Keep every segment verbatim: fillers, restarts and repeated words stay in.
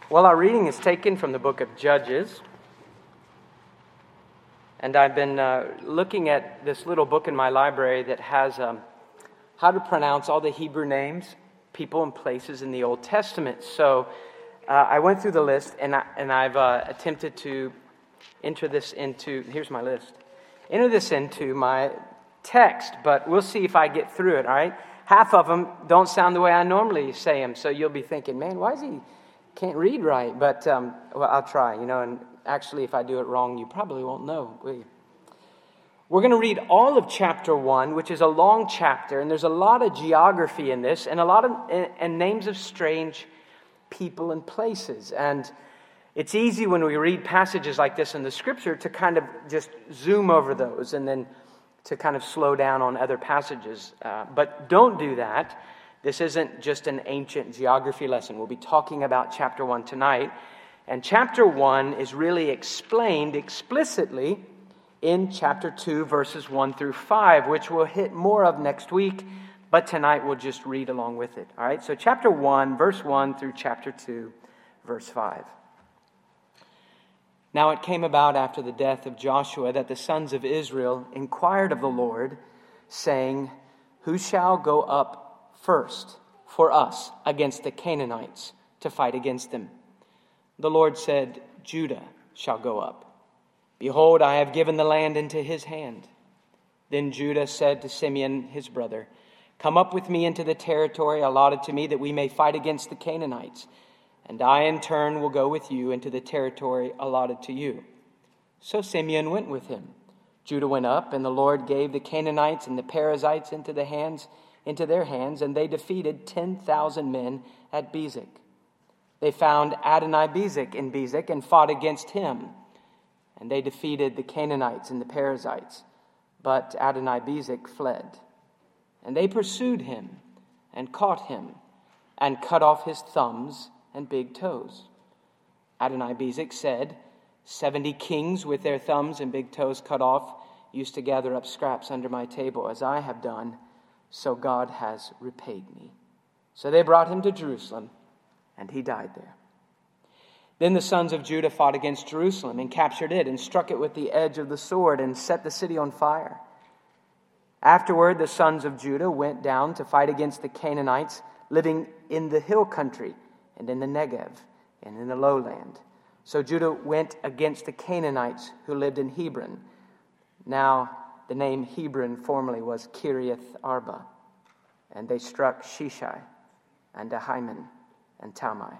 Well, our reading is taken from the book of Judges. And I've been uh, looking at this little book in my library that has um, how to pronounce all the Hebrew names, people, and places in the Old Testament. So uh, I went through the list, and, I, and I've uh, attempted to enter this into, here's my list, enter this into my text, but we'll see if I get through it, all right? Half of them don't sound the way I normally say them, so you'll be thinking, man, why is he... can't read right, but um, well, I'll try, you know, and actually if I do it wrong, you probably won't know, will you? We're going to read all of chapter one, which is a long chapter, and there's a lot of geography in this, and a lot of and, and names of strange people and places, and it's easy when we read passages like this in the Scripture to kind of just zoom over those, and then to kind of slow down on other passages, uh, but don't do that. This isn't just an ancient geography lesson. We'll be talking about chapter one tonight. And chapter one is really explained explicitly in chapter two, verses one through five, which we'll hit more of next week. But tonight we'll just read along with it. All right, so chapter one, verse one through chapter two, verse five. Now it came about after the death of Joshua that the sons of Israel inquired of the Lord, saying, "Who shall go up first for us against the Canaanites to fight against them?" The Lord said, "Judah shall go up. Behold, I have given the land into his hand." Then Judah said to Simeon his brother, "Come up with me into the territory allotted to me, that we may fight against the Canaanites. And I in turn will go with you into the territory allotted to you." So Simeon went with him. Judah went up, and the Lord gave the Canaanites and the Perizzites into the hands into their hands, and they defeated ten thousand men at Bezek. They found Adonai-Bezek in Bezek and fought against him, and they defeated the Canaanites and the Perizzites. But Adonai-Bezek fled, and they pursued him and caught him and cut off his thumbs and big toes. Adonai-Bezek said, "Seventy kings with their thumbs and big toes cut off used to gather up scraps under my table, as I have done. So God has repaid me." So they brought him to Jerusalem, and he died there. Then the sons of Judah fought against Jerusalem and captured it and struck it with the edge of the sword and set the city on fire. Afterward, the sons of Judah went down to fight against the Canaanites living in the hill country and in the Negev and in the lowland. So Judah went against the Canaanites who lived in Hebron. Now, the name Hebron formerly was Kiriath Arba, and they struck Sheshai and Ahiman and Talmai.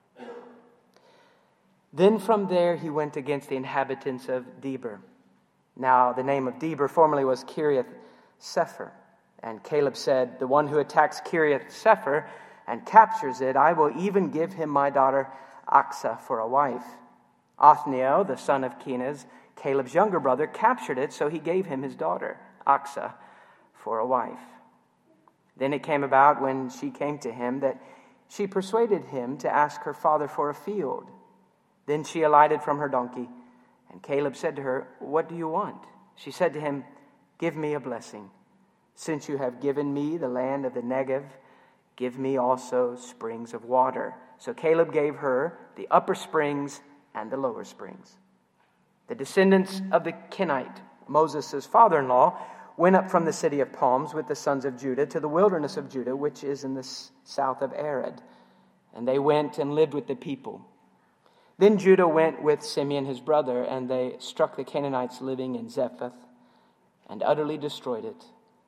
Then from there he went against the inhabitants of Debir. Now the name of Debir formerly was Kiriath Sepher, and Caleb said, "The one who attacks Kiriath Sepher and captures it, I will even give him my daughter Achsah for a wife." Othniel, the son of Kenaz, Caleb's younger brother, captured it, so he gave him his daughter, Achsah, for a wife. Then it came about, when she came to him, that she persuaded him to ask her father for a field. Then she alighted from her donkey, and Caleb said to her, "What do you want?" She said to him, "Give me a blessing. Since you have given me the land of the Negev, give me also springs of water." So Caleb gave her the upper springs and the lower springs. The descendants of the Kenite, Moses' father-in-law, went up from the city of palms with the sons of Judah to the wilderness of Judah, which is in the south of Arad. And they went and lived with the people. Then Judah went with Simeon his brother, and they struck the Canaanites living in Zephath and utterly destroyed it.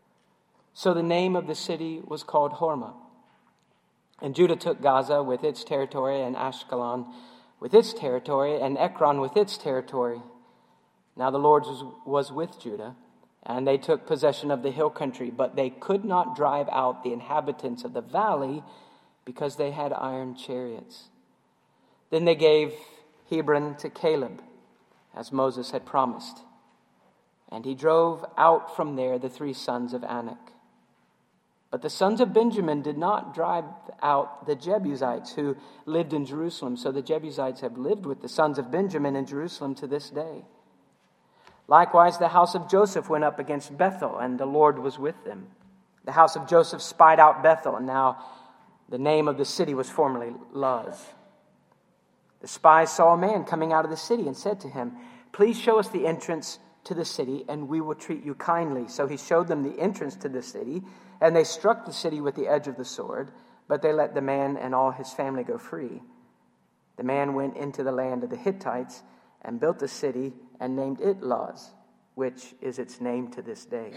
So the name of the city was called Hormah. And Judah took Gaza with its territory, and Ashkelon with its territory, and Ekron with its territory. Now the Lord was, was with Judah, and they took possession of the hill country, but they could not drive out the inhabitants of the valley, because they had iron chariots. Then they gave Hebron to Caleb, as Moses had promised. And he drove out from there the three sons of Anak. But the sons of Benjamin did not drive out the Jebusites who lived in Jerusalem. So the Jebusites have lived with the sons of Benjamin in Jerusalem to this day. Likewise, the house of Joseph went up against Bethel, and the Lord was with them. The house of Joseph spied out Bethel, and now the name of the city was formerly Luz. The spies saw a man coming out of the city and said to him, "Please show us the entrance to the city, and we will treat you kindly." So he showed them the entrance to the city, and they struck the city with the edge of the sword, but they let the man and all his family go free. The man went into the land of the Hittites and built a city and named it Luz, which is its name to this day.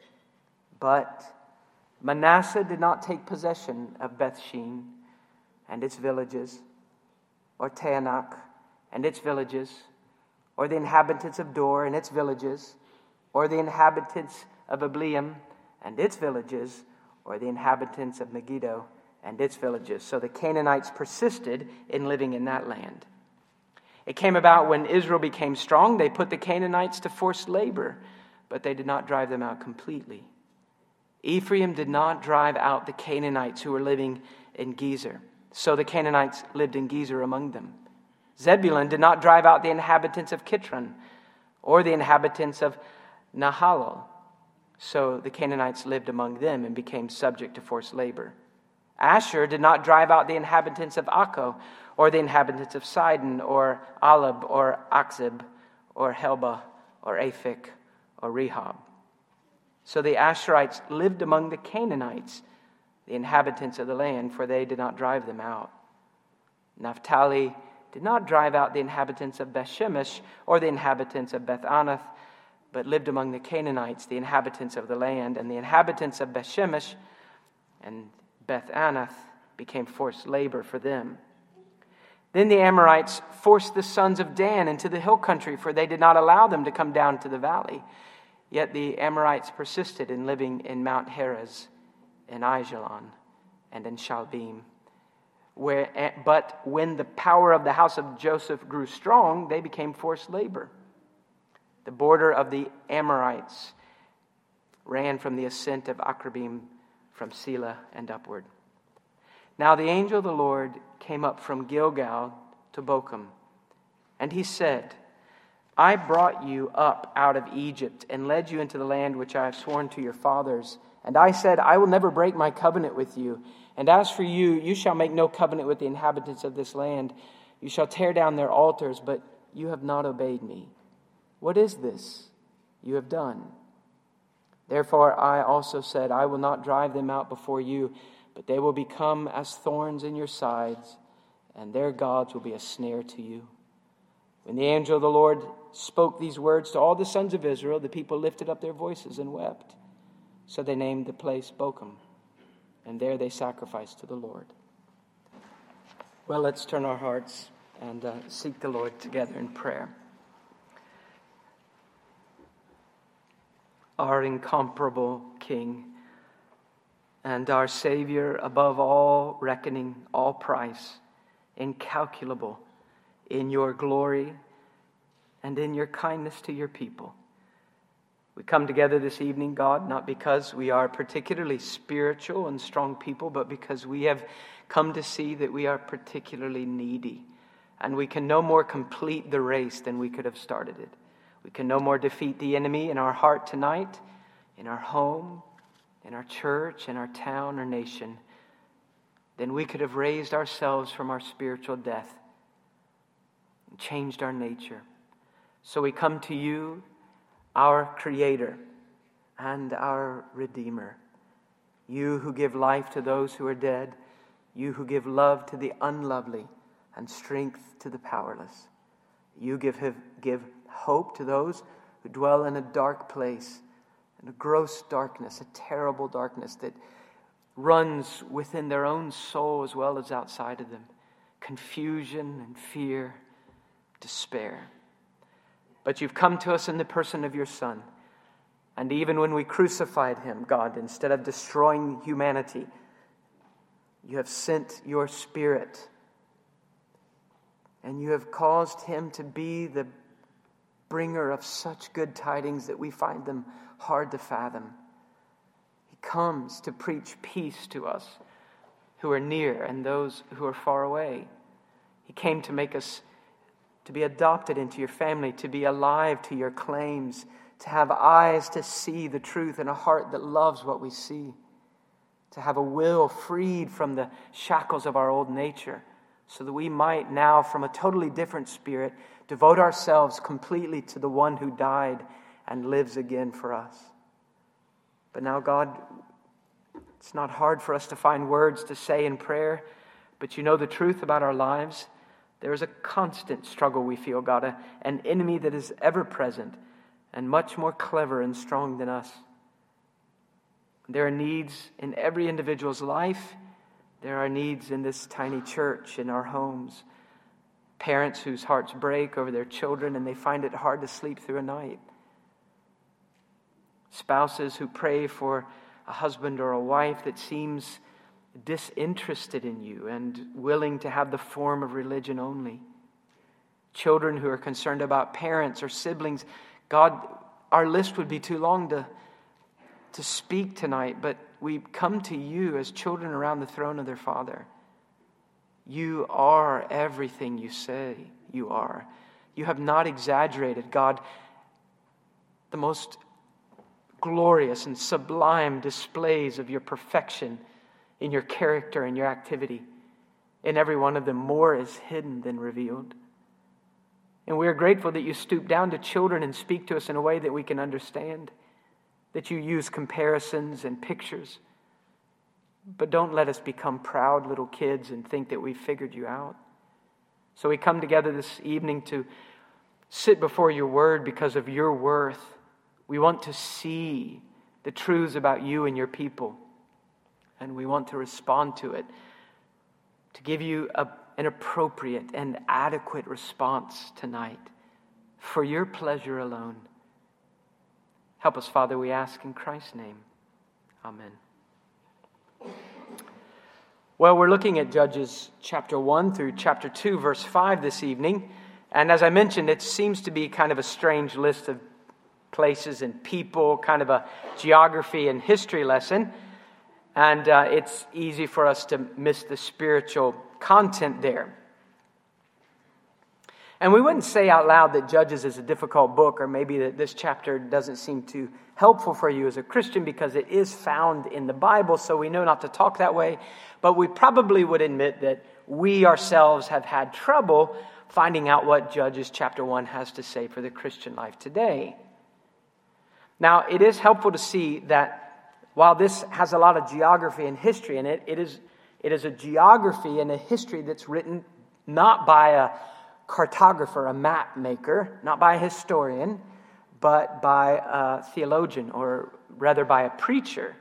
But Manasseh did not take possession of Bethshean and its villages, or Taanach and its villages, or the inhabitants of Dor and its villages, or the inhabitants of Ibleam and its villages, or the inhabitants of Megiddo and its villages. So the Canaanites persisted in living in that land. It came about when Israel became strong, they put the Canaanites to forced labor, but they did not drive them out completely. Ephraim did not drive out the Canaanites who were living in Gezer, so the Canaanites lived in Gezer among them. Zebulun did not drive out the inhabitants of Kitron, or the inhabitants of Nahalol, so the Canaanites lived among them and became subject to forced labor. Asher did not drive out the inhabitants of Akko, or the inhabitants of Sidon, or Alab, or Akzib, or Helba, or Aphik, or Rehob. So the Asherites lived among the Canaanites, the inhabitants of the land, for they did not drive them out. Naphtali did not drive out the inhabitants of Bethshemesh, or the inhabitants of Beth-Anath, but lived among the Canaanites, the inhabitants of the land, and the inhabitants of Bethshemesh and Beth-Anath became forced labor for them. Then the Amorites forced the sons of Dan into the hill country, for they did not allow them to come down to the valley. Yet the Amorites persisted in living in Mount Heres, in Aijalon, and in Shalbim. Where, but when the power of the house of Joseph grew strong, they became forced labor. The border of the Amorites ran from the ascent of Akrabim, from Selah and upward. Now the angel of the Lord came up from Gilgal to Bochum, and he said, "I brought you up out of Egypt and led you into the land which I have sworn to your fathers. And I said, I will never break my covenant with you. And as for you, you shall make no covenant with the inhabitants of this land. You shall tear down their altars, but you have not obeyed me. What is this you have done?" Therefore I also said, I will not drive them out before you, but they will become as thorns in your sides, and their gods will be a snare to you. When the angel of the Lord spoke these words to all the sons of Israel, the people lifted up their voices and wept. So they named the place Bochum, and there they sacrificed to the Lord. Well, let's turn our hearts and uh, seek the Lord together in prayer. Our incomparable King and our Savior, above all reckoning, all price, incalculable in your glory and in your kindness to your people. We come together this evening, God, not because we are particularly spiritual and strong people, but because we have come to see that we are particularly needy, and we can no more complete the race than we could have started it. We can no more defeat the enemy in our heart tonight, in our home, in our church, in our town or nation, than we could have raised ourselves from our spiritual death and changed our nature. So we come to you, our Creator and our Redeemer. You who give life to those who are dead, you who give love to the unlovely and strength to the powerless. You give, give hope to those who dwell in a dark place, in a gross darkness, a terrible darkness that runs within their own soul as well as outside of them. Confusion and fear, despair. But you've come to us in the person of your Son. And even when we crucified him, God, instead of destroying humanity, you have sent your Spirit. And you have caused him to be the bringer of such good tidings that we find them hard to fathom. He comes to preach peace to us who are near and those who are far away. He came to make us to be adopted into your family, to be alive to your claims, to have eyes to see the truth and a heart that loves what we see, to have a will freed from the shackles of our old nature, so that we might now, from a totally different spirit, devote ourselves completely to the one who died and lives again for us. But now, God, it's not hard for us to find words to say in prayer, but you know the truth about our lives. There is a constant struggle we feel, God, a, an enemy that is ever present and much more clever and strong than us. There are needs in every individual's life. There are needs in this tiny church, in our homes. Parents whose hearts break over their children and they find it hard to sleep through a night. Spouses who pray for a husband or a wife that seems disinterested in you and willing to have the form of religion only. Children who are concerned about parents or siblings. God, our list would be too long to, to speak tonight, but we come to you as children around the throne of their Father. You are everything you say you are. You have not exaggerated, God. The most glorious and sublime displays of your perfection in your character and your activity. In every one of them, more is hidden than revealed. And we are grateful that you stoop down to children and speak to us in a way that we can understand, that you use comparisons and pictures. But don't let us become proud little kids and think that we've figured you out. So we come together this evening to sit before your word because of your worth. We want to see the truths about you and your people. And we want to respond to it, to give you a, an appropriate and adequate response tonight for your pleasure alone. Help us, Father, we ask in Christ's name. Amen. Well, we're looking at Judges chapter one through chapter two, verse five this evening. And as I mentioned, it seems to be kind of a strange list of places and people, kind of a geography and history lesson. And uh, it's easy for us to miss the spiritual content there. And we wouldn't say out loud that Judges is a difficult book, or maybe that this chapter doesn't seem too helpful for you as a Christian, because it is found in the Bible, so we know not to talk that way. But we probably would admit that we ourselves have had trouble finding out what Judges chapter one has to say for the Christian life today. Now, it is helpful to see that while this has a lot of geography and history in it, it is, it is a geography and a history that's written not by a cartographer, a map maker, not by a historian, but by a theologian, or rather by a preacher.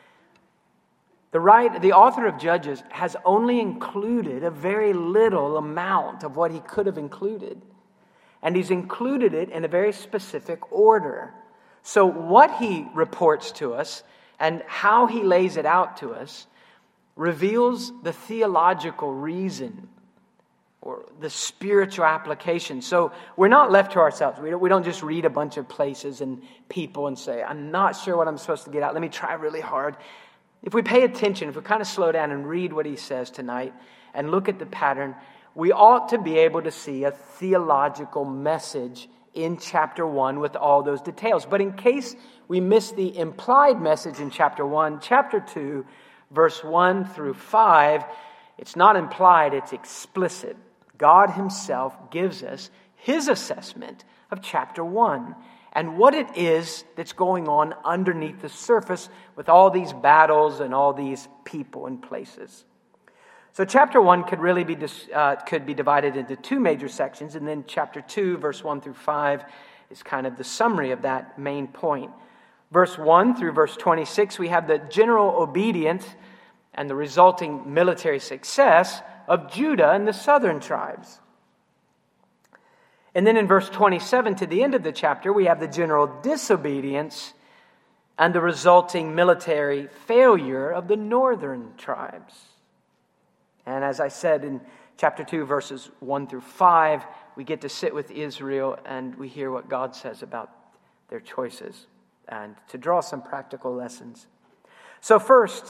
The, right, the author of Judges has only included a very little amount of what he could have included. And he's included it in a very specific order. So what he reports to us and how he lays it out to us reveals the theological reason or the spiritual application. So we're not left to ourselves. We don't, we don't just read a bunch of places and people and say, I'm not sure what I'm supposed to get out. Let me try really hard. If we pay attention, if we kind of slow down and read what he says tonight and look at the pattern, we ought to be able to see a theological message in chapter one with all those details. But in case we miss the implied message in chapter one, chapter two, verse one through five, it's not implied, it's explicit. God himself gives us his assessment of chapter one and what it is that's going on underneath the surface with all these battles and all these people and places. So chapter one could really be uh, could be divided into two major sections, and then chapter two, verse one through five, is kind of the summary of that main point. Verse one through verse twenty-six, we have the general obedience and the resulting military success of Judah and the southern tribes. And then in verse twenty-seven to the end of the chapter, we have the general disobedience and the resulting military failure of the northern tribes. And as I said in chapter two, verses one through five, we get to sit with Israel and we hear what God says about their choices and to draw some practical lessons. So first,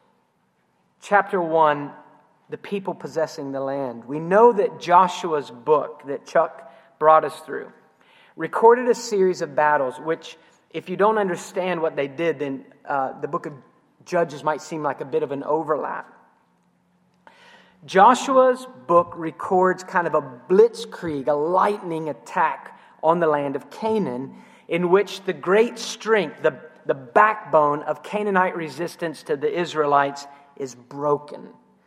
chapter one, the people possessing the land. We know that Joshua's book that Chuck brought us through recorded a series of battles, which if you don't understand what they did, then uh, the book of Judges might seem like a bit of an overlap. Joshua's book records kind of a blitzkrieg, a lightning attack on the land of Canaan, in which the great strength, the, the backbone of Canaanite resistance to the Israelites is broken.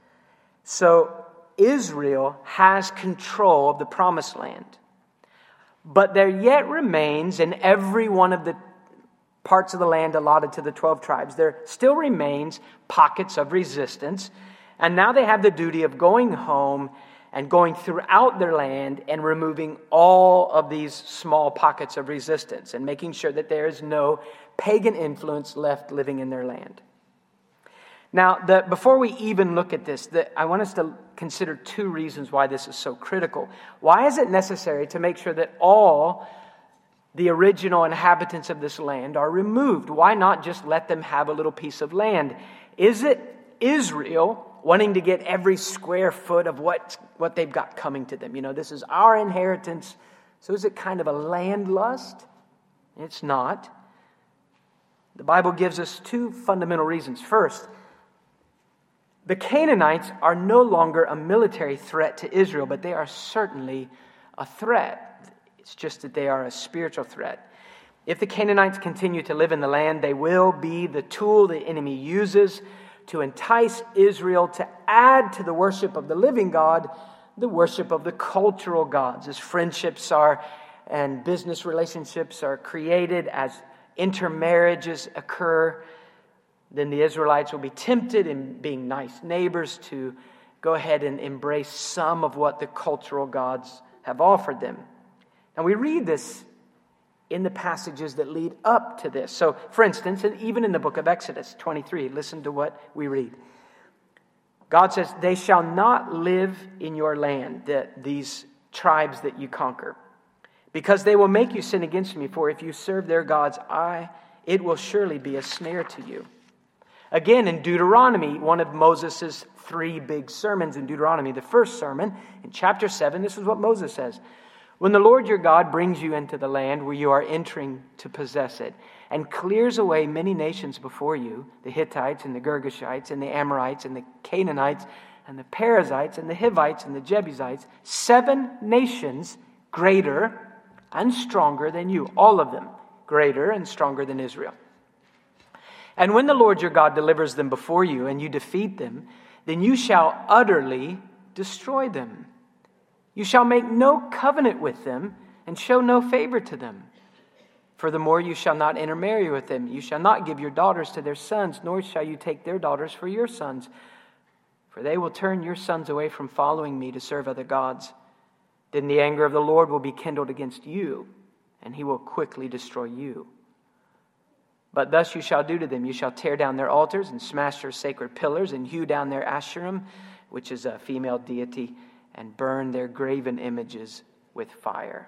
So Israel has control of the promised land. But there yet remains in every one of the parts of the land allotted to the twelve tribes, there still remains pockets of resistance. And now they have the duty of going home and going throughout their land and removing all of these small pockets of resistance and making sure that there is no pagan influence left living in their land. Now, the, before we even look at this, the, I want us to consider two reasons why this is so critical. Why is it necessary to make sure that all the original inhabitants of this land are removed? Why not just let them have a little piece of land? Is it Israel wanting to get every square foot of what, what they've got coming to them? You know, this is our inheritance. So is it kind of a land lust? It's not. The Bible gives us two fundamental reasons. First, the Canaanites are no longer a military threat to Israel, but they are certainly a threat. It's just that they are a spiritual threat. If the Canaanites continue to live in the land, they will be the tool the enemy uses to entice Israel to add to the worship of the living God, the worship of the cultural gods. As friendships are and business relationships are created, as intermarriages occur, then the Israelites will be tempted in being nice neighbors to go ahead and embrace some of what the cultural gods have offered them. And we read this in the passages that lead up to this. So, for instance, even in the book of Exodus twenty-three, listen to what we read. God says, "They shall not live in your land," the, these tribes that you conquer, "because they will make you sin against me. For if you serve their gods, I, it will surely be a snare to you." Again, in Deuteronomy, one of Moses' three big sermons in Deuteronomy, the first sermon, in chapter seven, this is what Moses says. "When the Lord your God brings you into the land where you are entering to possess it, and clears away many nations before you, the Hittites and the Girgashites and the Amorites and the Canaanites and the Perizzites and the Hivites and the Jebusites, seven nations greater and stronger than you, all of them greater and stronger than Israel. And when the Lord your God delivers them before you and you defeat them, then you shall utterly destroy them. You shall make no covenant with them and show no favor to them. Furthermore, you shall not intermarry with them. You shall not give your daughters to their sons, nor shall you take their daughters for your sons. For they will turn your sons away from following me to serve other gods. Then the anger of the Lord will be kindled against you, and he will quickly destroy you. But thus you shall do to them. You shall tear down their altars and smash their sacred pillars and hew down their Asherim, which is a female deity, and burn their graven images with fire."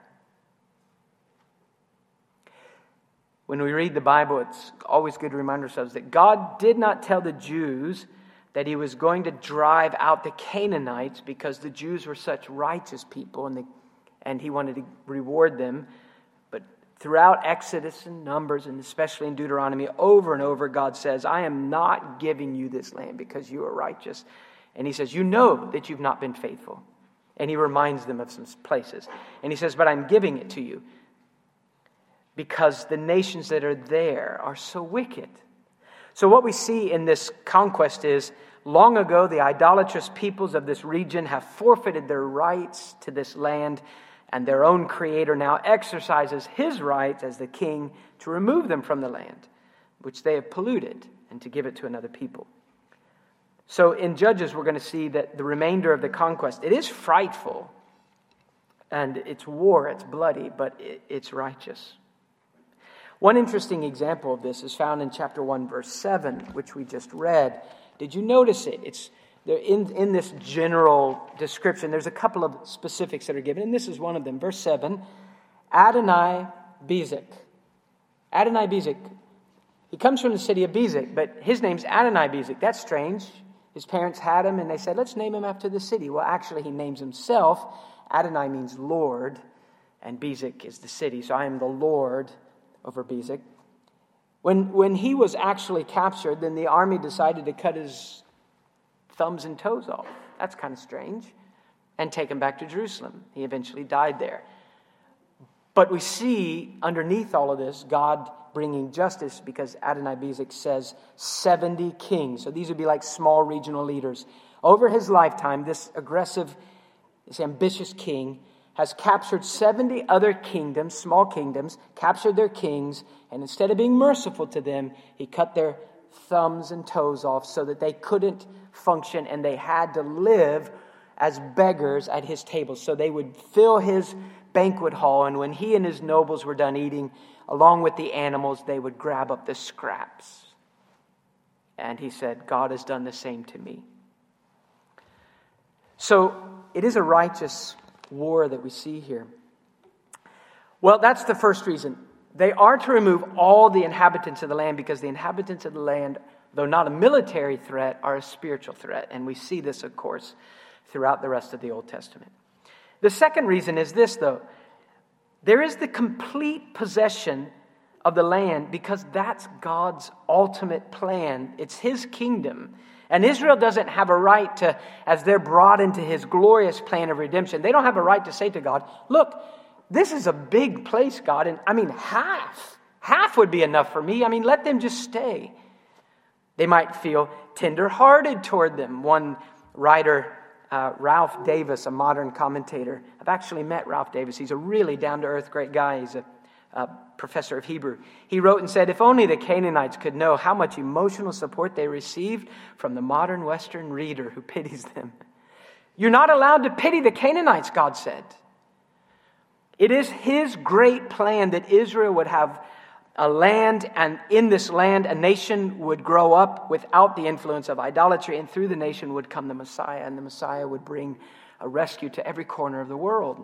When we read the Bible, it's always good to remind ourselves that God did not tell the Jews that he was going to drive out the Canaanites because the Jews were such righteous people and, they, and he wanted to reward them. But throughout Exodus and Numbers, and especially in Deuteronomy, over and over, God says, "I am not giving you this land because you are righteous." And he says, "You know that you've not been faithful." And he reminds them of some places. And he says, "But I'm giving it to you because the nations that are there are so wicked." So what we see in this conquest is, long ago, the idolatrous peoples of this region have forfeited their rights to this land, and their own creator now exercises his rights as the king to remove them from the land, which they have polluted, and to give it to another people. So in Judges, we're going to see that the remainder of the conquest, it is frightful, and it's war, it's bloody, but it, it's righteous. One interesting example of this is found in chapter one, verse seven, which we just read. Did you notice it? It's there in, in this general description. There's a couple of specifics that are given, and this is one of them. Verse seven, Adonai Bezek. Adonai Bezek. He comes from the city of Bezek, but his name's Adonai Bezek. That's strange. His parents had him, and they said, "Let's name him after the city." Well, actually, he names himself. Adonai means Lord, and Bezek is the city. So I am the Lord over Bezek. When, when he was actually captured, then the army decided to cut his thumbs and toes off. That's kind of strange. And take him back to Jerusalem. He eventually died there. But we see underneath all of this, God bringing justice, because Adonai-Bezek says seventy kings. So these would be like small regional leaders. Over his lifetime, this aggressive, this ambitious king has captured seventy other kingdoms, small kingdoms, captured their kings, and instead of being merciful to them, he cut their thumbs and toes off so that they couldn't function and they had to live as beggars at his table. So they would fill his banquet hall, and when he and his nobles were done eating, along with the animals, they would grab up the scraps. And he said, God has done the same to me. So it is a righteous war that we see here. Well, that's the first reason. They are to remove all the inhabitants of the land, because the inhabitants of the land, though not a military threat, are a spiritual threat. And we see this, of course, throughout the rest of the Old Testament. The second reason is this, though. There is the complete possession of the land because that's God's ultimate plan. It's his kingdom. And Israel doesn't have a right to, as they're brought into his glorious plan of redemption, they don't have a right to say to God, look, this is a big place, God, and I mean half. Half would be enough for me. I mean, let them just stay. They might feel tender-hearted toward them. One writer, Uh, Ralph Davis, a modern commentator. I've actually met Ralph Davis. He's a really down-to-earth great guy. He's a, a professor of Hebrew. He wrote and said, if only the Canaanites could know how much emotional support they received from the modern Western reader who pities them. You're not allowed to pity the Canaanites, God said. It is his great plan that Israel would have a land, and in this land a nation would grow up without the influence of idolatry, and through the nation would come the Messiah, and the Messiah would bring a rescue to every corner of the world.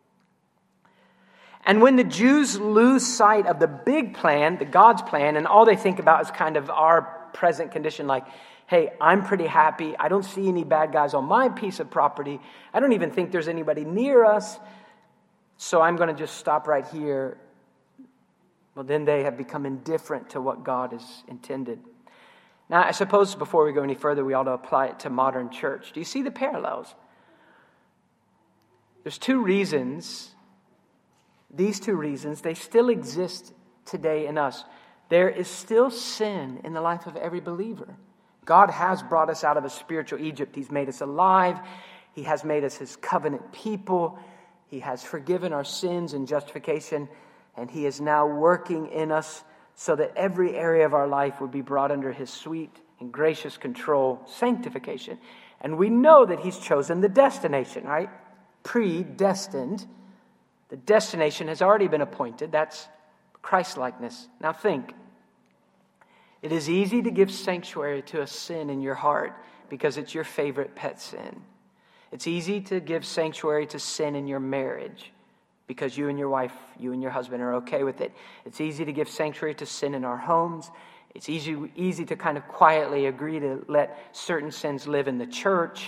And when the Jews lose sight of the big plan, the God's plan, and all they think about is kind of our present condition, like, hey, I'm pretty happy, I don't see any bad guys on my piece of property, I don't even think there's anybody near us, so I'm going to just stop right here. Well, then they have become indifferent to what God has intended. Now, I suppose before we go any further, we ought to apply it to modern church. Do you see the parallels? There's two reasons. These two reasons, they still exist today in us. There is still sin in the life of every believer. God has brought us out of a spiritual Egypt. He's made us alive. He has made us his covenant people. He has forgiven our sins and justification. And he is now working in us so that every area of our life would be brought under his sweet and gracious control, sanctification. And we know that he's chosen the destination, right? Predestined. The destination has already been appointed. That's Christ-likeness. Now think. It is easy to give sanctuary to a sin in your heart because it's your favorite pet sin. It's easy to give sanctuary to sin in your marriage because you and your wife, you and your husband are okay with it. It's easy to give sanctuary to sin in our homes. It's easy, easy to kind of quietly agree to let certain sins live in the church.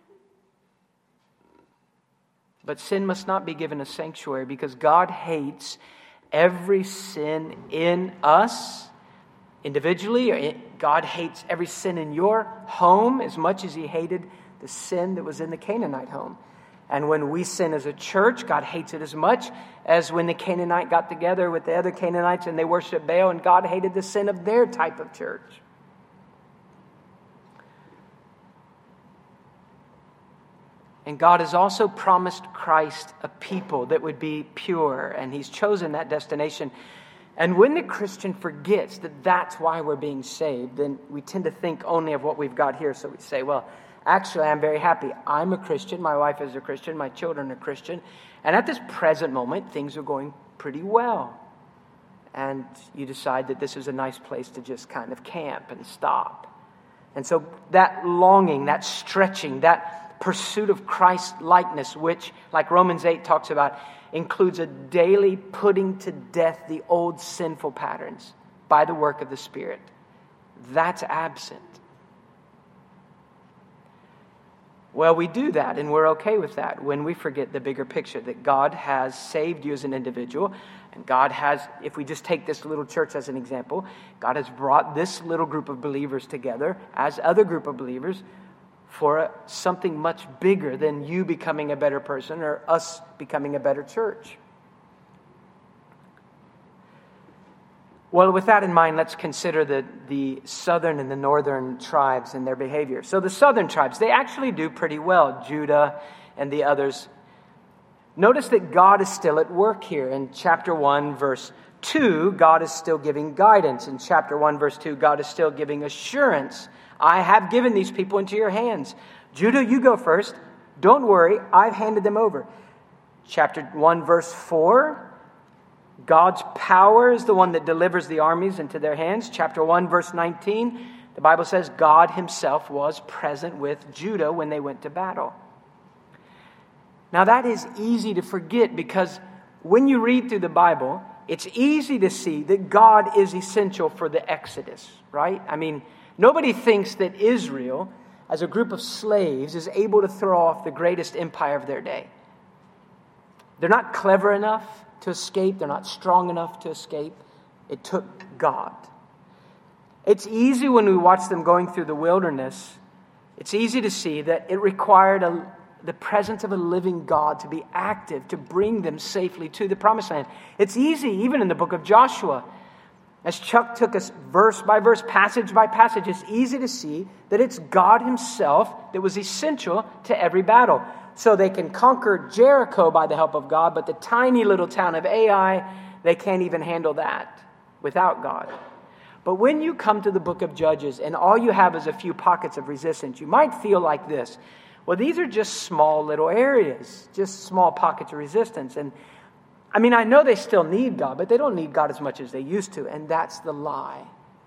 But sin must not be given a sanctuary because God hates every sin in us individually. God hates every sin in your home as much as he hated the sin that was in the Canaanite home. And when we sin as a church, God hates it as much as when the Canaanite got together with the other Canaanites and they worshiped Baal, and God hated the sin of their type of church. And God has also promised Christ a people that would be pure, and he's chosen that destination. And when the Christian forgets that that's why we're being saved, then we tend to think only of what we've got here. So we say, well, actually, I'm very happy. I'm a Christian. My wife is a Christian. My children are Christian. And at this present moment, things are going pretty well. And you decide that this is a nice place to just kind of camp and stop. And so that longing, that stretching, that pursuit of Christ-likeness, which, like Romans eight talks about, includes a daily putting to death the old sinful patterns by the work of the Spirit, that's absent. Well, we do that, and we're okay with that when we forget the bigger picture, that God has saved you as an individual, and God has, if we just take this little church as an example, God has brought this little group of believers together as other group of believers for a, something much bigger than you becoming a better person or us becoming a better church. Well, with that in mind, let's consider the, the southern and the northern tribes and their behavior. So the southern tribes, they actually do pretty well, Judah and the others. Notice that God is still at work here. In chapter one, verse two, God is still giving guidance. In chapter one, verse two, God is still giving assurance. I have given these people into your hands. Judah, you go first. Don't worry, I've handed them over. Chapter one, verse four, God's power is the one that delivers the armies into their hands. Chapter one, verse nineteen, the Bible says God himself was present with Judah when they went to battle. Now that is easy to forget because when you read through the Bible, it's easy to see that God is essential for the Exodus, right? I mean, nobody thinks that Israel, as a group of slaves, is able to throw off the greatest empire of their day. They're not clever enough to escape. They're not strong enough to escape. It took God. It's easy when we watch them going through the wilderness, it's easy to see that it required a, the presence of a living God to be active, to bring them safely to the promised land. It's easy, even in the book of Joshua. As Chuck took us verse by verse, passage by passage, it's easy to see that it's God himself that was essential to every battle. So they can conquer Jericho by the help of God, but the tiny little town of Ai, they can't even handle that without God. But when you come to the book of Judges and all you have is a few pockets of resistance, you might feel like this. Well, these are just small little areas, just small pockets of resistance. And I mean, I know they still need God, but they don't need God as much as they used to. And that's the lie.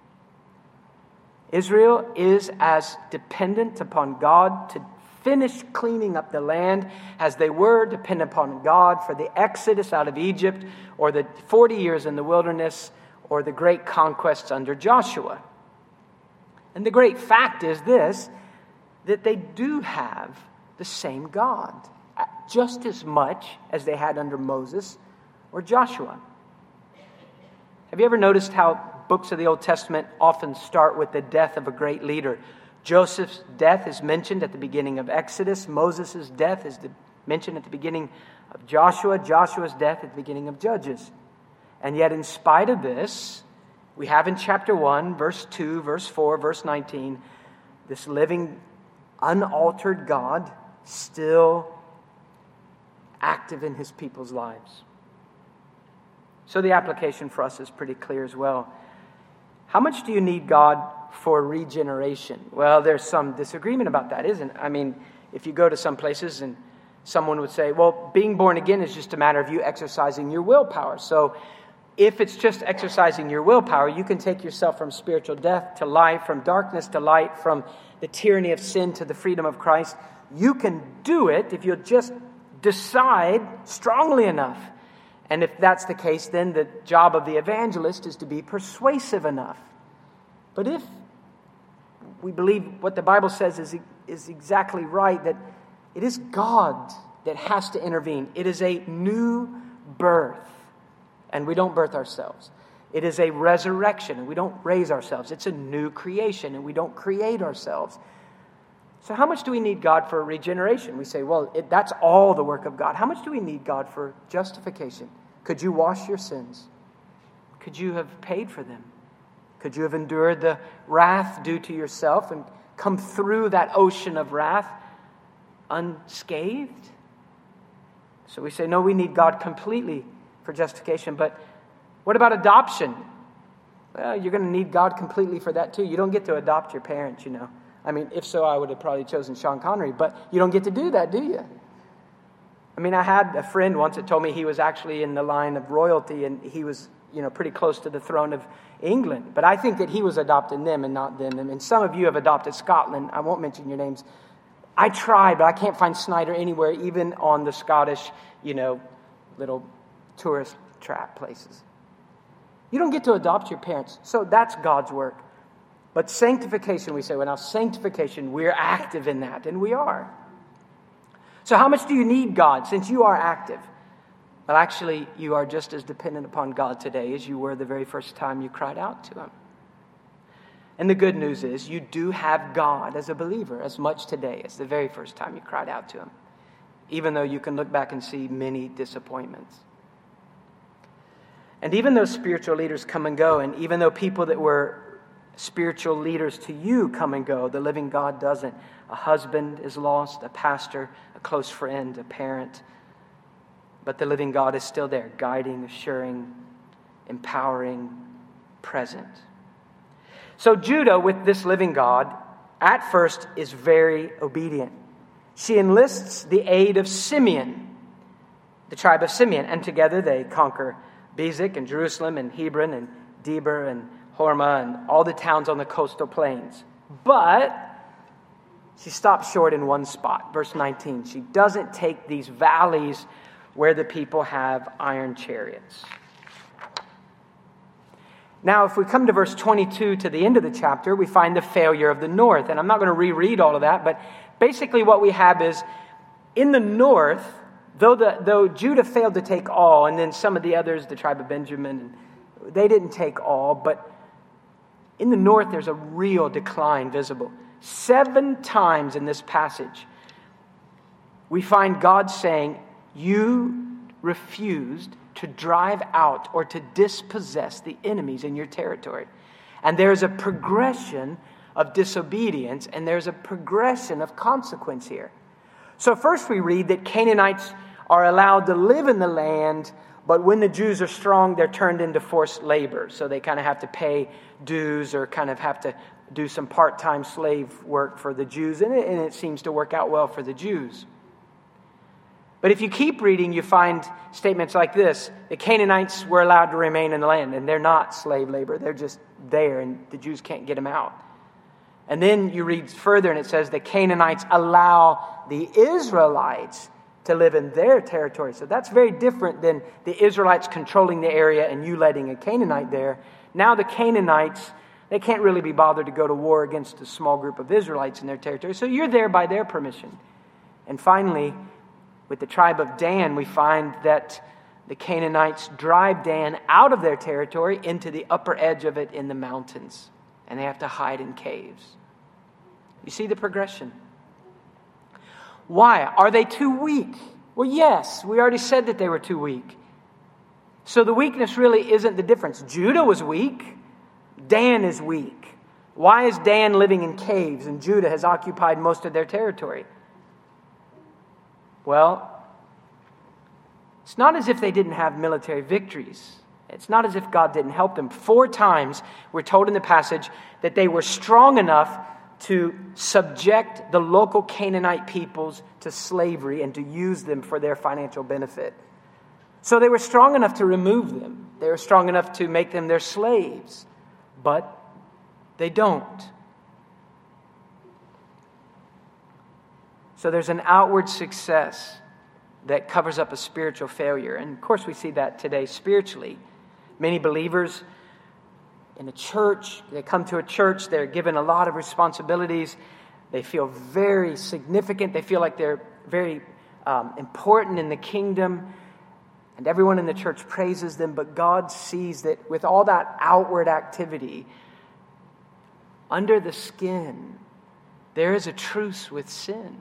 Israel is as dependent upon God to finish cleaning up the land as they were dependent upon God for the exodus out of Egypt or the forty years in the wilderness or the great conquests under Joshua. And the great fact is this, that they do have the same God, just as much as they had under Moses or Joshua. Have you ever noticed how books of the Old Testament often start with the death of a great leader? Joseph's death is mentioned at the beginning of Exodus. Moses' death is mentioned at the beginning of Joshua. Joshua's death at the beginning of Judges. And yet in spite of this, we have in chapter one, verse two, verse four, verse nineteen, this living, unaltered God still active in his people's lives. So the application for us is pretty clear as well. How much do you need God for regeneration? Well, there's some disagreement about that, isn't it? I mean, if you go to some places and someone would say, well, being born again is just a matter of you exercising your willpower. So if it's just exercising your willpower, you can take yourself from spiritual death to life, from darkness to light, from the tyranny of sin to the freedom of Christ. You can do it if you'll just decide strongly enough. And if that's the case, then the job of the evangelist is to be persuasive enough. But if we believe what the Bible says is, is exactly right, that it is God that has to intervene. It is a new birth, and we don't birth ourselves. It is a resurrection, and we don't raise ourselves. It's a new creation, and we don't create ourselves. So how much do we need God for regeneration? We say, well, it, that's all the work of God. How much do we need God for justification? Could you wash your sins? Could you have paid for them? Could you have endured the wrath due to yourself and come through that ocean of wrath unscathed? So we say, no, we need God completely for justification. But what about adoption? Well, you're going to need God completely for that too. You don't get to adopt your parents, you know. I mean, if so, I would have probably chosen Sean Connery. But you don't get to do that, do you? I mean, I had a friend once that told me he was actually in the line of royalty and he was, you know, pretty close to the throne of England. But I think that he was adopting them and not them. And some of you have adopted Scotland. I won't mention your names. I tried, but I can't find Snyder anywhere, even on the Scottish, you know, little tourist trap places. You don't get to adopt your parents. So that's God's work. But sanctification, we say, well, now sanctification, we're active in that, and we are. So how much do you need God since you are active? Well, actually, you are just as dependent upon God today as you were the very first time you cried out to him. And the good news is you do have God as a believer as much today as the very first time you cried out to him, even though you can look back and see many disappointments. And even though spiritual leaders come and go, and even though people that were spiritual leaders to you come and go, the living God doesn't. A husband is lost, a pastor, a close friend, a parent. But the living God is still there, guiding, assuring, empowering, present. So Judah, with this living God, at first is very obedient. She enlists the aid of Simeon, the tribe of Simeon, and together they conquer Bezek and Jerusalem and Hebron and Debir and Hormah and all the towns on the coastal plains. But she stops short in one spot. Verse nineteen, she doesn't take these valleys where the people have iron chariots. Now, if we come to verse twenty-two, to the end of the chapter, we find the failure of the north. And I'm not going to reread all of that, but basically what we have is, in the north, though the though Judah failed to take all, and then some of the others, the tribe of Benjamin, they didn't take all, but in the north there's a real decline visible. Seven times in this passage, we find God saying, you refused to drive out or to dispossess the enemies in your territory. And there's a progression of disobedience, and there's a progression of consequence here. So first we read that Canaanites are allowed to live in the land, but when the Jews are strong, they're turned into forced labor. So they kind of have to pay dues or kind of have to do some part-time slave work for the Jews, and it, and it seems to work out well for the Jews. But if you keep reading, you find statements like this. The Canaanites were allowed to remain in the land, and they're not slave labor. They're just there, and the Jews can't get them out. And then you read further, and it says the Canaanites allow the Israelites to live in their territory. So that's very different than the Israelites controlling the area and you letting a Canaanite there. Now the Canaanites, they can't really be bothered to go to war against a small group of Israelites in their territory. So you're there by their permission. And finally, with the tribe of Dan, we find that the Canaanites drive Dan out of their territory into the upper edge of it in the mountains. And they have to hide in caves. You see the progression? Why? Are they too weak? Well, yes, we already said that they were too weak. So the weakness really isn't the difference. Judah was weak. Dan is weak. Why is Dan living in caves and Judah has occupied most of their territory? Well, it's not as if they didn't have military victories. It's not as if God didn't help them. Four times we're told in the passage that they were strong enough to subject the local Canaanite peoples to slavery and to use them for their financial benefit. So they were strong enough to remove them. They were strong enough to make them their slaves. But they don't. So there's an outward success that covers up a spiritual failure. And of course we see that today spiritually. Many believers in a church, they come to a church, they're given a lot of responsibilities. They feel very significant. They feel like they're very um, important in the kingdom. And everyone in the church praises them. But God sees that with all that outward activity, under the skin, there is a truce with sin.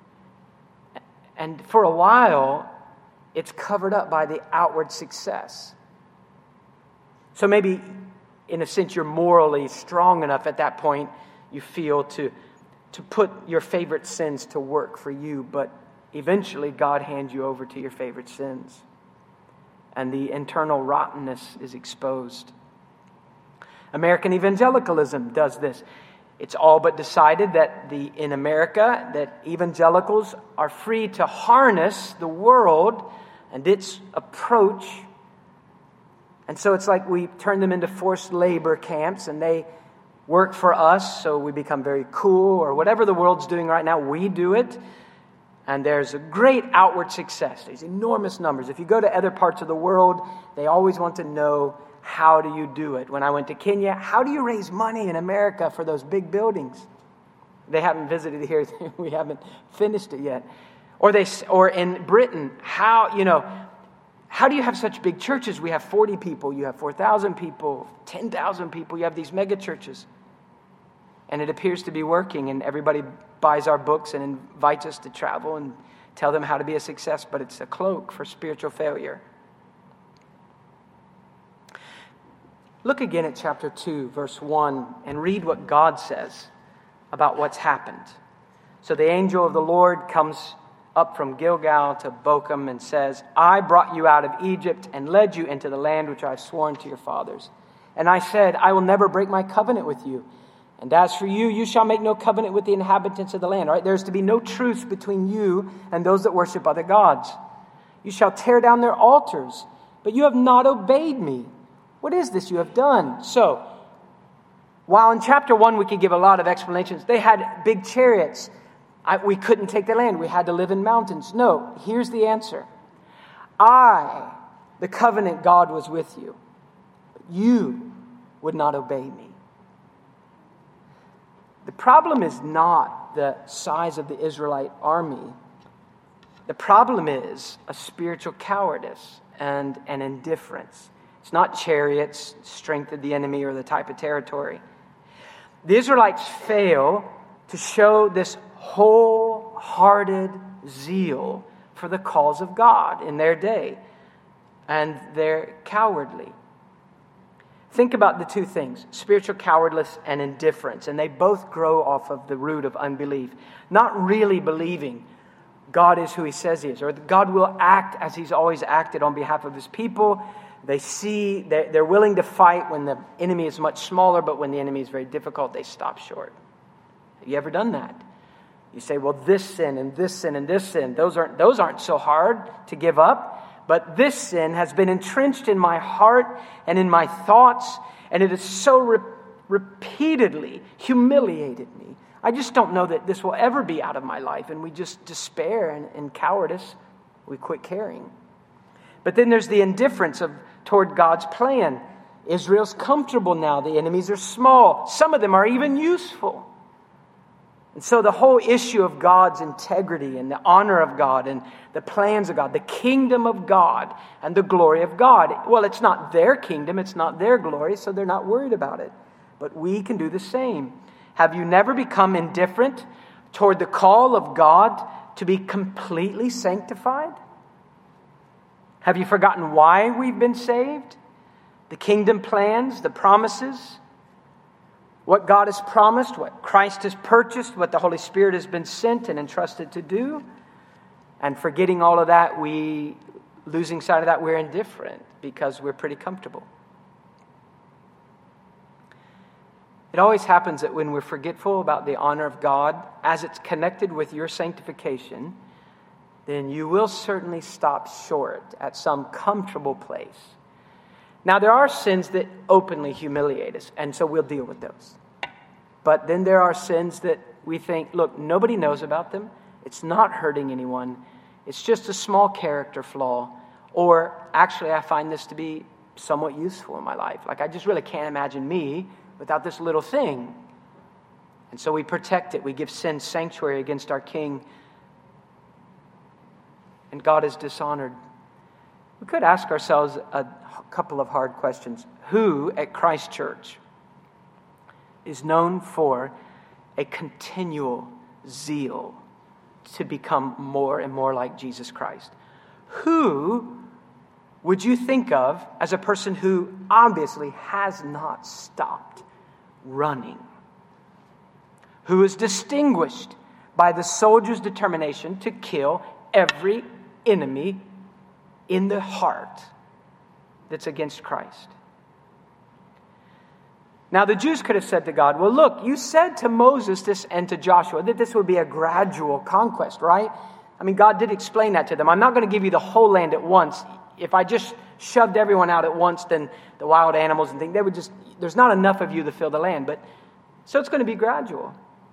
And for a while, it's covered up by the outward success. So maybe, in a sense, you're morally strong enough at that point, you feel, to, to put your favorite sins to work for you. But eventually, God hands you over to your favorite sins. And the internal rottenness is exposed. American evangelicalism does this. It's all but decided that the in America that evangelicals are free to harness the world and its approach. And so it's like we turn them into forced labor camps and they work for us, so we become very cool, or whatever the world's doing right now, we do it. And there's a great outward success. There's enormous numbers. If you go to other parts of the world, they always want to know, how do you do it? When I went to Kenya, how do you raise money in America for those big buildings? They haven't visited here. We haven't finished it yet. Or they, or in Britain, how, you know, how do you have such big churches? We have forty people. You have four thousand people, ten thousand people. You have these mega churches. And it appears to be working, and everybody buys our books and invites us to travel and tell them how to be a success, but it's a cloak for spiritual failure. Look again at chapter two, verse one, and read what God says about what's happened. So the angel of the Lord comes up from Gilgal to Bochum and says, I brought you out of Egypt and led you into the land which I have sworn to your fathers. And I said, I will never break my covenant with you. And as for you, you shall make no covenant with the inhabitants of the land. All right, there's to be no truce between you and those that worship other gods. You shall tear down their altars, but you have not obeyed me. What is this you have done? So, while in chapter one we could give a lot of explanations, they had big chariots. I, we couldn't take the land. We had to live in mountains. No, here's the answer. I, the covenant God, was with you. But you would not obey me. The problem is not the size of the Israelite army. The problem is a spiritual cowardice and an indifference. It's not chariots, strength of the enemy, or the type of territory. The Israelites fail to show this wholehearted zeal for the cause of God in their day, and they're cowardly. Think about the two things, spiritual cowardice and indifference, and they both grow off of the root of unbelief. Not really believing God is who He says He is, or that God will act as He's always acted on behalf of His people. They see, they're willing to fight when the enemy is much smaller, but when the enemy is very difficult, they stop short. Have you ever done that? You say, well, this sin and this sin and this sin, those aren't, those aren't so hard to give up. But this sin has been entrenched in my heart and in my thoughts, and it has so re- repeatedly humiliated me. I just don't know that this will ever be out of my life, and we just despair and, and cowardice. We quit caring. But then there's the indifference of toward God's plan. Israel's comfortable now. The enemies are small. Some of them are even useful. And so the whole issue of God's integrity and the honor of God and the plans of God, the kingdom of God and the glory of God, well, it's not their kingdom, it's not their glory, so they're not worried about it. But we can do the same. Have you never become indifferent toward the call of God to be completely sanctified? Have you forgotten why we've been saved? The kingdom plans, the promises, what God has promised, what Christ has purchased, what the Holy Spirit has been sent and entrusted to do. And forgetting all of that, we, losing sight of that, we're indifferent because we're pretty comfortable. It always happens that when we're forgetful about the honor of God, as it's connected with your sanctification, then you will certainly stop short at some comfortable place. Now, there are sins that openly humiliate us, and so we'll deal with those. But then there are sins that we think, look, nobody knows about them. It's not hurting anyone. It's just a small character flaw. Or, actually, I find this to be somewhat useful in my life. Like, I just really can't imagine me without this little thing. And so we protect it. We give sin sanctuary against our King. And God is dishonored. We could ask ourselves a couple of hard questions. Who at Christ Church is known for a continual zeal to become more and more like Jesus Christ? Who would you think of as a person who obviously has not stopped running? Who is distinguished by the soldier's determination to kill every enemy in the heart that's against Christ? Now, the Jews could have said to God, well, look, you said to Moses this and to Joshua that this would be a gradual conquest, right? I mean, God did explain that to them. I'm not going to give you the whole land at once. If I just shoved everyone out at once, then the wild animals and things, they would just, there's not enough of you to fill the land. But so it's going to be gradual.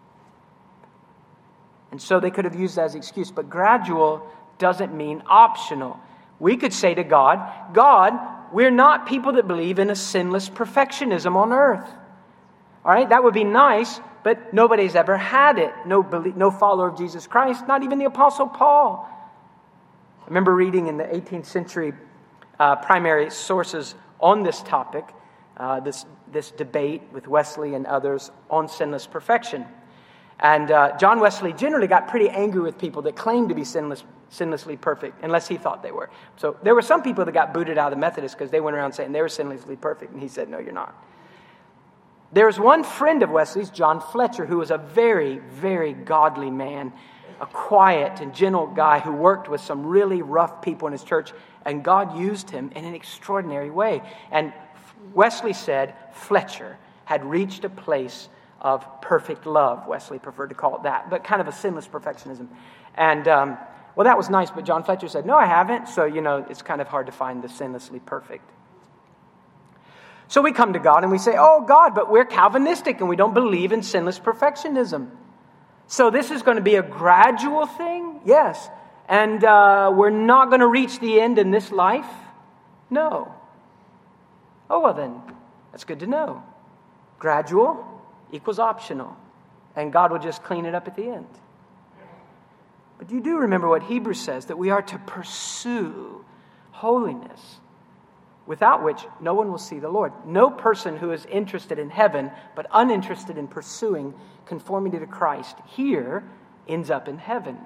And so they could have used that as an excuse. But gradual doesn't mean optional. We could say to God, God, we're not people that believe in a sinless perfectionism on earth. All right, that would be nice, but nobody's ever had it. No, no follower of Jesus Christ, not even the Apostle Paul. I remember reading in the eighteenth century uh, primary sources on this topic uh, this, this debate with Wesley and others on sinless perfection. And uh, John Wesley generally got pretty angry with people that claimed to be sinless, sinlessly perfect, unless he thought they were. So there were some people that got booted out of the Methodists because they went around saying they were sinlessly perfect, and he said, no, you're not. There was one friend of Wesley's, John Fletcher, who was a very, very godly man, a quiet and gentle guy who worked with some really rough people in his church, and God used him in an extraordinary way. And Wesley said Fletcher had reached a place of perfect love. Wesley preferred to call it that, but kind of a sinless perfectionism. And, um, well, that was nice, but John Fletcher said, no, I haven't. So, you know, it's kind of hard to find the sinlessly perfect. So we come to God and we say, oh, God, but we're Calvinistic and we don't believe in sinless perfectionism. So this is going to be a gradual thing? Yes. And uh, we're not going to reach the end in this life? No. Oh, well then, that's good to know. Gradual equals optional. And God will just clean it up at the end. But you do remember what Hebrews says, that we are to pursue holiness, without which no one will see the Lord. No person who is interested in heaven, but uninterested in pursuing conformity to Christ here ends up in heaven.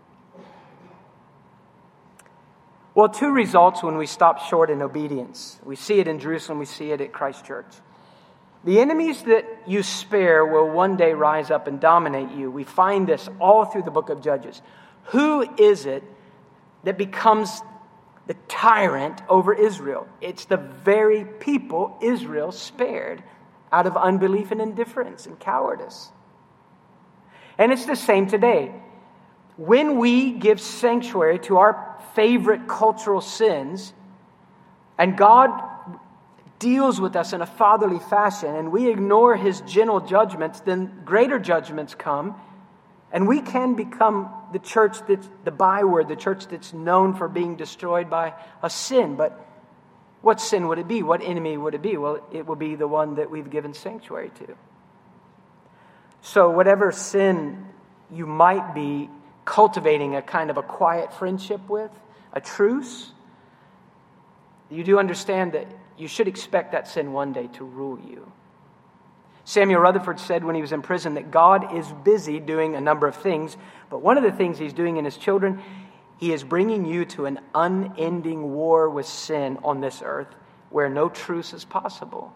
Well, two results when we stop short in obedience. We see it in Jerusalem, we see it at Christ Church. The enemies that you spare will one day rise up and dominate you. We find this all through the book of Judges. Who is it that becomes the tyrant over Israel? It's the very people Israel spared out of unbelief and indifference and cowardice. And it's the same today. When we give sanctuary to our favorite cultural sins, and God deals with us in a fatherly fashion, and we ignore His gentle judgments, then greater judgments come, and we can become the church that's the byword, the church that's known for being destroyed by a sin. But what sin would it be? What enemy would it be? Well, it will be the one that we've given sanctuary to. So whatever sin you might be cultivating a kind of a quiet friendship with, a truce, you do understand that you should expect that sin one day to rule you. Samuel Rutherford said when he was in prison that God is busy doing a number of things, but one of the things He's doing in His children, He is bringing you to an unending war with sin on this earth where no truce is possible.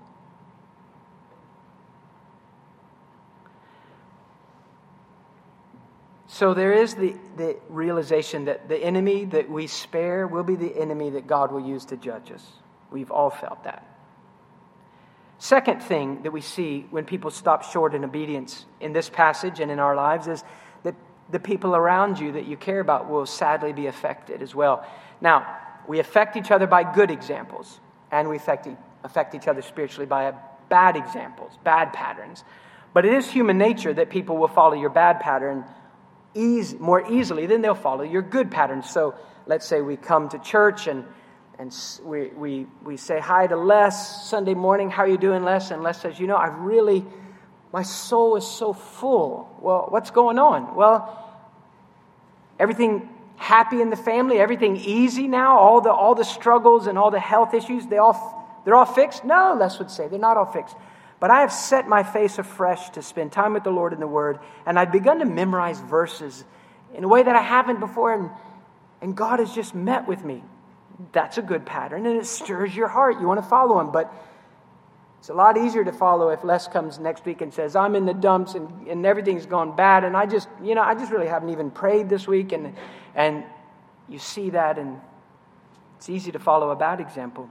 So there is the, the realization that the enemy that we spare will be the enemy that God will use to judge us. We've all felt that. Second thing that we see when people stop short in obedience in this passage and in our lives is that the people around you that you care about will sadly be affected as well. Now, we affect each other by good examples, and we affect, affect each other spiritually by bad examples, bad patterns. But it is human nature that people will follow your bad pattern ease, more easily than they'll follow your good pattern. So let's say we come to church and And we, we we say hi to Les Sunday morning. How are you doing, Les? And Les says, you know, I've really, my soul is so full. Well, what's going on? Well, everything happy in the family, everything easy now, all the all the struggles and all the health issues, they all they're all fixed? No, Les would say, they're not all fixed. But I have set my face afresh to spend time with the Lord in the Word, and I've begun to memorize verses in a way that I haven't before, and, and God has just met with me. That's a good pattern, and it stirs your heart. You want to follow Him, but it's a lot easier to follow if Les comes next week and says, I'm in the dumps and, and everything's gone bad, and I just, you know, I just really haven't even prayed this week, and and you see that, and it's easy to follow a bad example.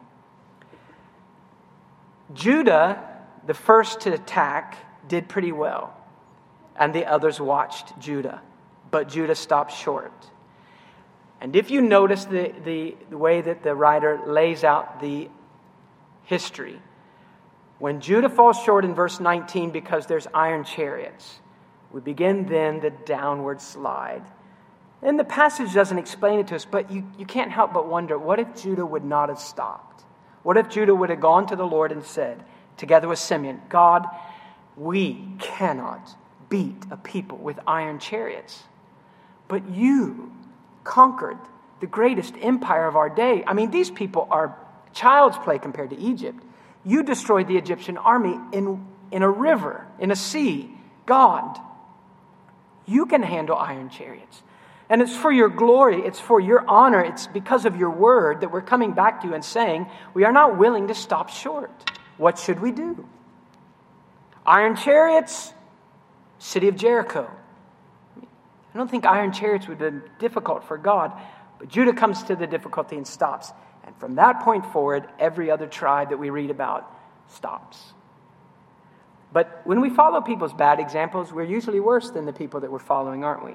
Judah, the first to attack, did pretty well, and the others watched Judah, but Judah stopped short. And if you notice the, the, the way that the writer lays out the history, when Judah falls short in verse nineteen because there's iron chariots, we begin then the downward slide. And the passage doesn't explain it to us, but you, you can't help but wonder, what if Judah would not have stopped? What if Judah would have gone to the Lord and said, together with Simeon, God, we cannot beat a people with iron chariots, but you conquered the greatest empire of our day. I mean, these people are child's play compared to Egypt. You destroyed the Egyptian army in, in a river, in a sea. God, you can handle iron chariots. And it's for your glory, it's for your honor, it's because of your word that we're coming back to you and saying, we are not willing to stop short. What should we do? Iron chariots, city of Jericho. I don't think iron chariots would have been difficult for God, but Judah comes to the difficulty and stops. And from that point forward, every other tribe that we read about stops. But when we follow people's bad examples, we're usually worse than the people that we're following, aren't we?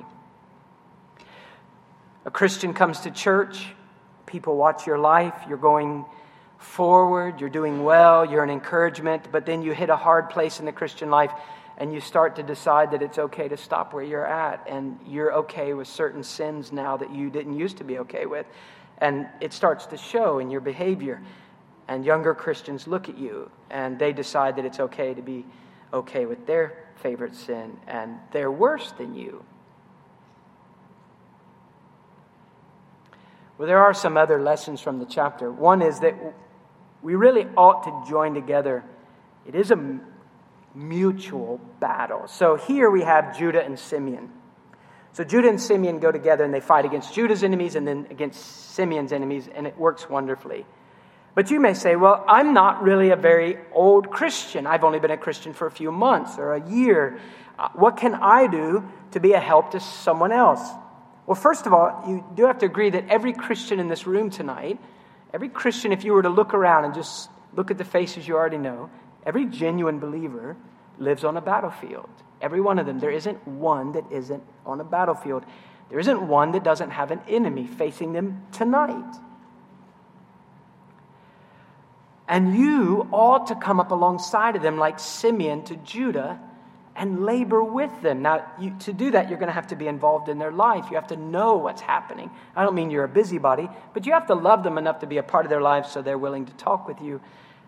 A Christian comes to church, people watch your life, you're going forward, you're doing well, you're an encouragement, but then you hit a hard place in the Christian life and you start to decide that it's okay to stop where you're at, and you're okay with certain sins now that you didn't used to be okay with. And it starts to show in your behavior. And younger Christians look at you and they decide that it's okay to be okay with their favorite sin, and they're worse than you. Well, there are some other lessons from the chapter. One is that we really ought to join together. It is a mutual battle. So here we have Judah and Simeon. So Judah and Simeon go together and they fight against Judah's enemies and then against Simeon's enemies, and it works wonderfully. But you may say, well, I'm not really a very old Christian. I've only been a Christian for a few months or a year. What can I do to be a help to someone else? Well, first of all, you do have to agree that every Christian in this room tonight, every Christian, if you were to look around and just look at the faces you already know, every genuine believer lives on a battlefield. Every one of them. There isn't one that isn't on a battlefield. There isn't one that doesn't have an enemy facing them tonight. And you ought to come up alongside of them like Simeon to Judah and labor with them. Now, you, to do that, you're going to have to be involved in their life. You have to know what's happening. I don't mean you're a busybody, but you have to love them enough to be a part of their lives so they're willing to talk with you.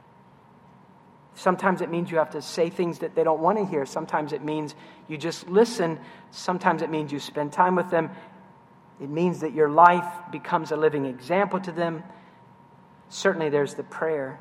Sometimes it means you have to say things that they don't want to hear. Sometimes it means you just listen. Sometimes it means you spend time with them. It means that your life becomes a living example to them. Certainly there's the prayer.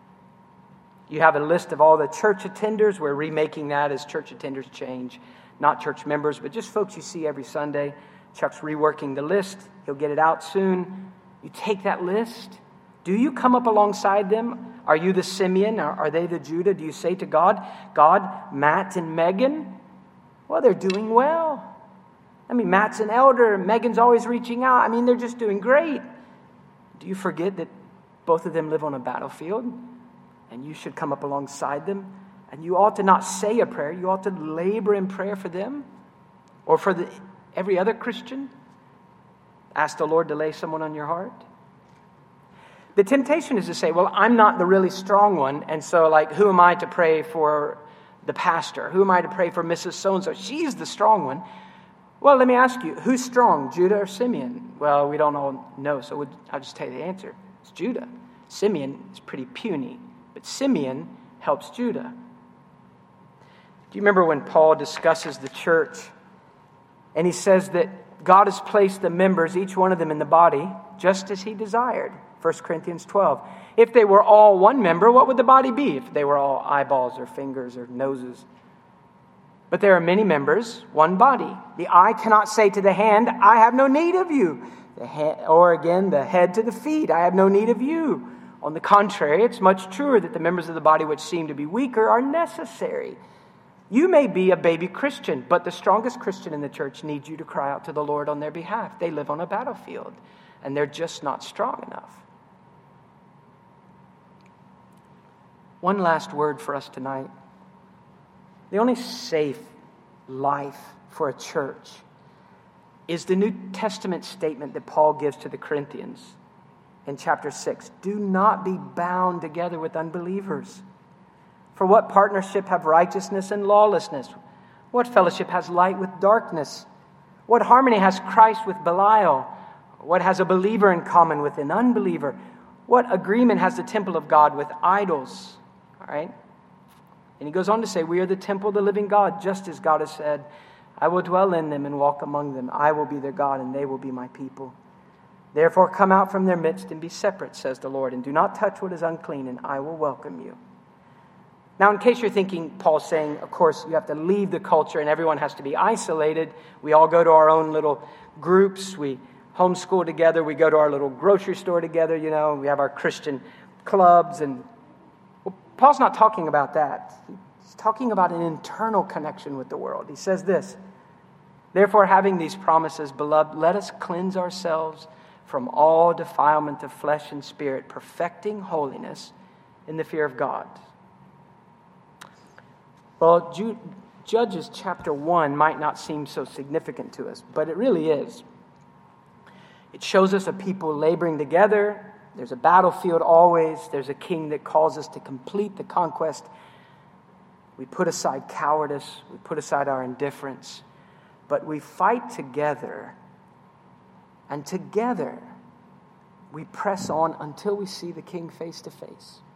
You have a list of all the church attenders. We're remaking that as church attenders change. Not church members, but just folks you see every Sunday. Chuck's reworking the list. He'll get it out soon. You take that list. Do you come up alongside them? Are you the Simeon? Are they the Judah? Do you say to God, God, Matt and Megan, well, they're doing well. I mean, Matt's an elder. Megan's always reaching out. I mean, they're just doing great. Do you forget that both of them live on a battlefield? And you should come up alongside them. And you ought to not say a prayer. You ought to labor in prayer for them. Or for the, every other Christian. Ask the Lord to lay someone on your heart. The temptation is to say, well, I'm not the really strong one, and so, like, who am I to pray for the pastor? Who am I to pray for Missus So-and-so? She's the strong one. Well, let me ask you, who's strong, Judah or Simeon? Well, we don't all know, so we'll, I'll just tell you the answer. It's Judah. Simeon is pretty puny, but Simeon helps Judah. Do you remember when Paul discusses the church, and he says that God has placed the members, each one of them in the body, just as he desired? First Corinthians twelve. If they were all one member, what would the body be? If they were all eyeballs or fingers or noses. But there are many members, one body. The eye cannot say to the hand, I have no need of you. The head, or again, the head to the feet, I have no need of you. On the contrary, it's much truer that the members of the body which seem to be weaker are necessary. You may be a baby Christian, but the strongest Christian in the church needs you to cry out to the Lord on their behalf. They live on a battlefield, and they're just not strong enough. One last word for us tonight. The only safe life for a church is the New Testament statement that Paul gives to the Corinthians in chapter six. Do not be bound together with unbelievers. For what partnership have righteousness and lawlessness? What fellowship has light with darkness? What harmony has Christ with Belial? What has a believer in common with an unbeliever? What agreement has the temple of God with idols? All right? And he goes on to say, we are the temple of the living God, just as God has said, I will dwell in them and walk among them. I will be their God, and they will be my people. Therefore come out from their midst and be separate, says the Lord, and do not touch what is unclean, and I will welcome you. Now, in case you're thinking, Paul's saying, of course, you have to leave the culture and everyone has to be isolated. We all go to our own little groups. We homeschool together. We go to our little grocery store together, you know. We have our Christian clubs. And well, Paul's not talking about that. He's talking about an internal connection with the world. He says this, therefore, having these promises, beloved, let us cleanse ourselves from all defilement of flesh and spirit, perfecting holiness in the fear of God. Well, Ju- Judges chapter one might not seem so significant to us, but it really is. It shows us a people laboring together. There's a battlefield always. There's a king that calls us to complete the conquest. We put aside cowardice. We put aside our indifference. But we fight together. And together, we press on until we see the king face to face.